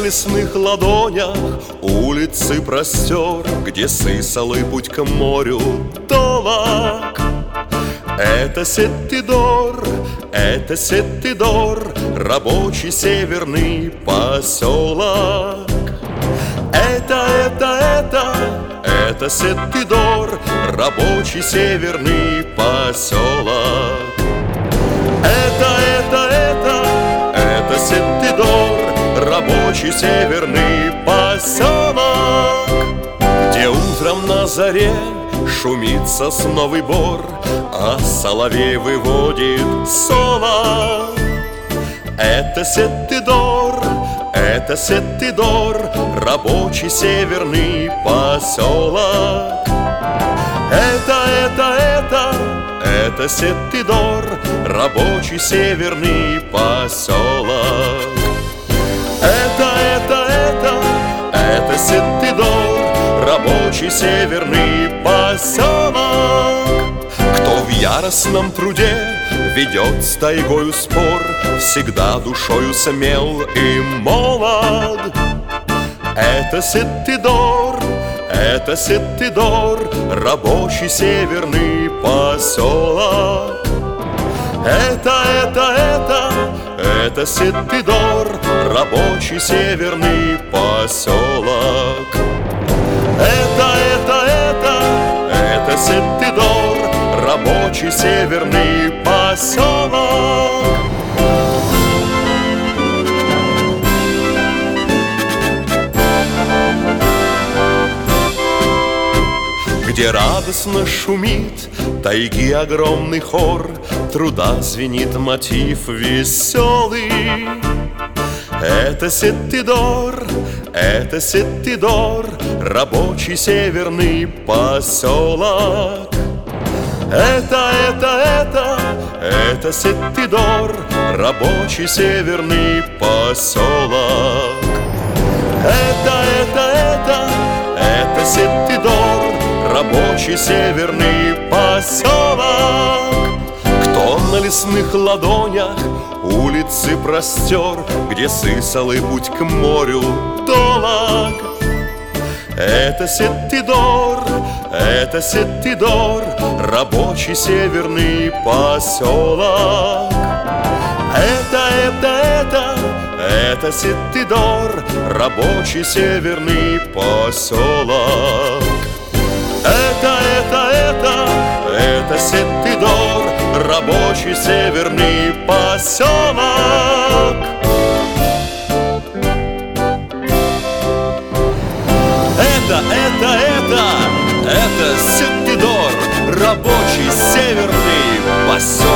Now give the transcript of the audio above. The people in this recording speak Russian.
лесных ладонях улицы простер, где сысалый путь к морю долог. Это Сеттидор, рабочий северный поселок. Это Сеттидор, рабочий северный поселок. Это Сеттидор, рабочий северный поселок, где утром на заре шумит сосновый бор, а соловей выводит соло. Это Сеттидор, рабочий северный поселок. Это Сеттидор, рабочий северный поселок. Это Сеттидор, рабочий северный поселок. Кто в яростном труде ведет с тайгою спор, всегда душою смел и молод. Это Сеттидор, рабочий северный поселок. Это Сеттидор, рабочий северный поселок. Это Сеттидор, рабочий северный поселок. Где радостно шумит тайги огромный хор, труда звенит мотив веселый. Это Сеттидор, рабочий северный поселок. Это Сеттидор, рабочий северный поселок. Это Сеттидор, рабочий северный поселок. Кто на лесных ладонях улицы простер, где сысалый путь к морю долог. Это Сеттидор, рабочий северный поселок. Это Сеттидор, рабочий северный поселок. Это Сеттидор, рабочий северный поселок. Это Сеттидор, рабочий северный поселок.